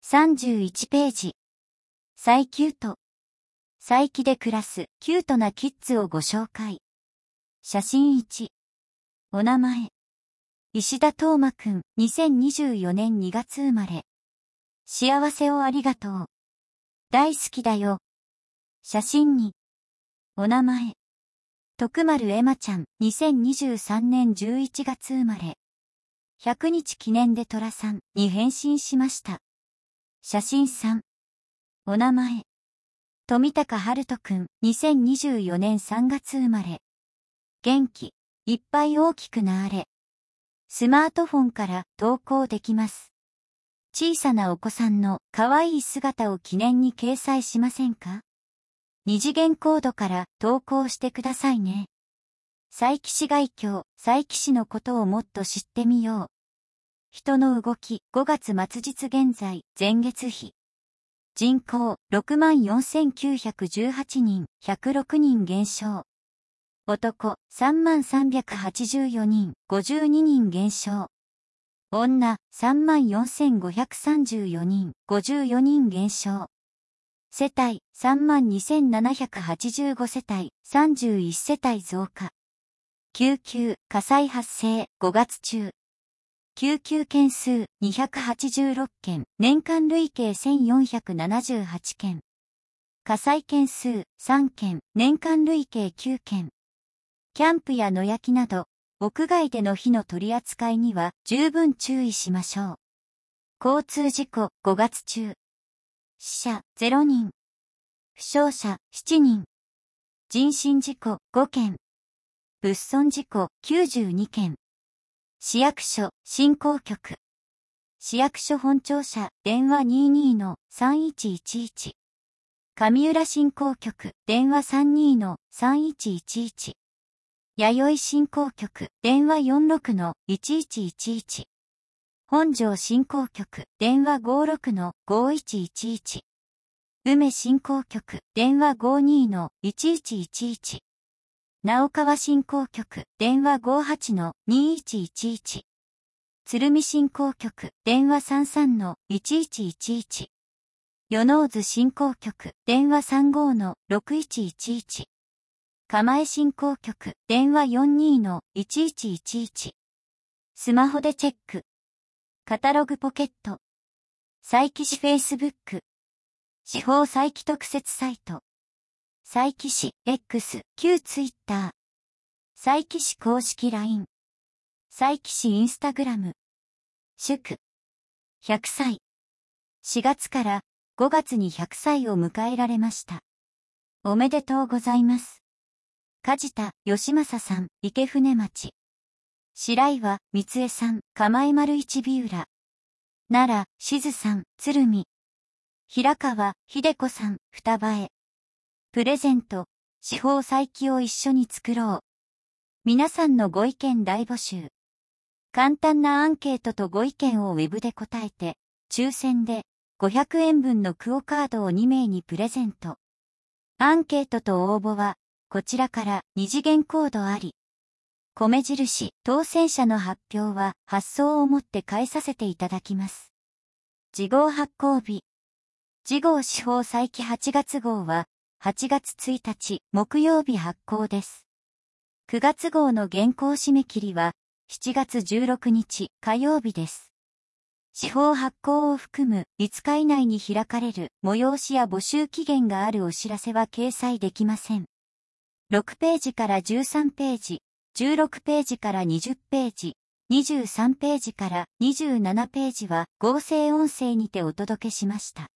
31ページ。最キュート。佐伯で暮らすキュートなキッズをご紹介。写真1。お名前。石田斗真くん、2024年2月生まれ。幸せをありがとう。大好きだよ。写真2。お名前。徳丸エマちゃん、2023年11月生まれ。100日記念で寅さんに変身しました。写真3。お名前。富高春人くん、2024年3月生まれ。元気、いっぱい大きくなあれ。スマートフォンから投稿できます。小さなお子さんの可愛い姿を記念に掲載しませんか？二次元コードから投稿してくださいね。佐伯市概況、佐伯市のことをもっと知ってみよう。人の動き、5月末実現在、前月比。人口、64,918人、106人減少。男、3384人、52人減少。女、34,534人、54人減少。世帯、32,785世帯、31世帯増加。救急、火災発生、5月中。救急件数、286件、年間累計1,478件。火災件数、3件、年間累計9件。キャンプや野焼きなど、屋外での火の取り扱いには十分注意しましょう。交通事故、5月中。死者、0人。負傷者、7人。人身事故、5件。物損事故、92件。市役所、振興局。市役所本庁舎、電話 22-3111。上浦振興局、電話 32-3111。弥生振興局、電話 46-1111。本庄振興局、電話 56-5111。梅振興局、電話 52-1111。直川振興局、電話 58-2111。鶴見振興局、電話 33-1111。与野津振興局、電話 35-6111。釜江振興局、電話 42-1111。スマホでチェック。カタログポケット。佐伯市 Facebook。司法佐伯特設サイト。佐伯市 X、旧 Twitter。佐伯市公式 LINE。佐伯市 Instagram。祝。100歳。4月から5月に100歳を迎えられました。おめでとうございます。梶田義正さん、池船町。白岩光恵さん、釜江丸一美浦。奈良、静さん、鶴見。平川秀子さん、双葉へ。プレゼント、司法佐伯を一緒に作ろう。皆さんのご意見大募集。簡単なアンケートとご意見をウェブで答えて、抽選で500円分のクオカードを2名にプレゼント。アンケートと応募は、こちらから二次元コードあり。米印、当選者の発表は発送をもって返させていただきます。次号発行日。次号司法佐伯8月号は8月1日木曜日発行です。9月号の原稿締め切りは7月16日火曜日です。司法発行を含む5日以内に開かれる催しや募集期限があるお知らせは掲載できません。6ページから13ページ、16ページから20ページ、23ページから27ページは合成音声にてお届けしました。